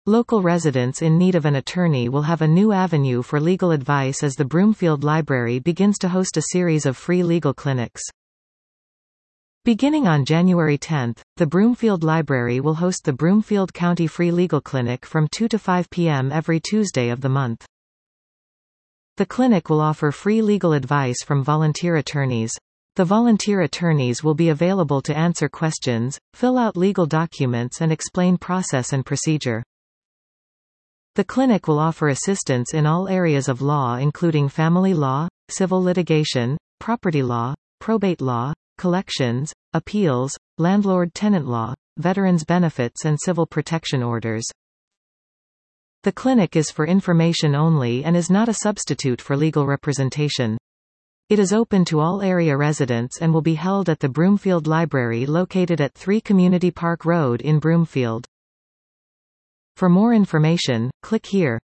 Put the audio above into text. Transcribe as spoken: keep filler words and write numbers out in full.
Local residents in need of an attorney will have a new avenue for legal advice as the Broomfield Library begins to host a series of free legal clinics. Beginning on January tenth, the Broomfield Library will host the Broomfield County Free Legal Clinic from two to five p m every Tuesday of the month. The clinic will offer free legal advice from volunteer attorneys. The volunteer attorneys will be available to answer questions, fill out legal documents and explain process and procedure. The clinic will offer assistance in all areas of law including family law, civil litigation, property law, probate law, collections, appeals, landlord-tenant law, veterans benefits and civil protection orders. The clinic is for information only and is not a substitute for legal representation. It is open to all area residents and will be held at the Broomfield Library located at three Community Park Road in Broomfield. For more information, click here.